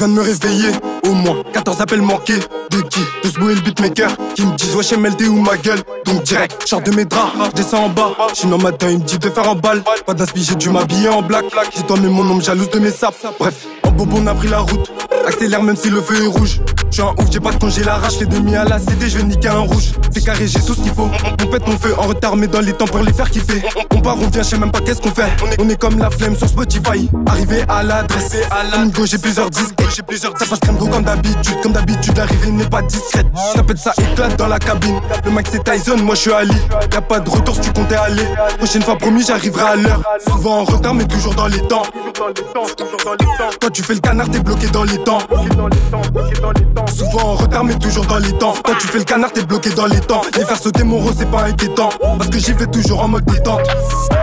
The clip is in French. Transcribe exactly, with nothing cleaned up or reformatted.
viens de me réveiller. Au moins quatorze appels manqués. De qui? De ce et le beatmaker. Qui me disent wesh M L D ou ma gueule. Donc direct, j'sors de mes draps, j'descends en bas. J'suis dans matin, il me dit de faire en balle. Pas d'inspi, j'ai dû m'habiller en black. Dis-toi mais mon nom jalouse de mes sapes. Bref, en bobo on a pris la route. Accélère même si le feu est rouge. J'suis un ouf, j'ai pas de congé la rage. Fais des mi à la C D, j'vais niquer un rouge. C'est carré, j'ai tout ce qu'il faut. On pète mon feu en retard mais dans les temps pour les faire kiffer. On part, on vient, j'sais même pas qu'est-ce qu'on fait. On est comme la flemme sur Spotify. Arrivé à l'adresse, Go, j'ai plusieurs disques. Ça passe crème comme d'habitude. Comme d'habitude, l'arrivée n'est pas discrète. Ça pète, ça éclate dans la cabine. Le mec c'est Tyson, moi je suis Ali. Y'a pas de retour si tu comptais aller. Prochaine fois promis, j'arriverai à l'heure. Souvent en retard mais toujours dans les temps. Toi tu fais le canard, t'es bloqué dans les temps. Souvent en retard mais toujours dans les temps. Toi tu fais le canard, t'es bloqué dans les temps. Les faire sauter mon rose c'est pas inquiétant. Parce que j'y vais toujours en mode détente.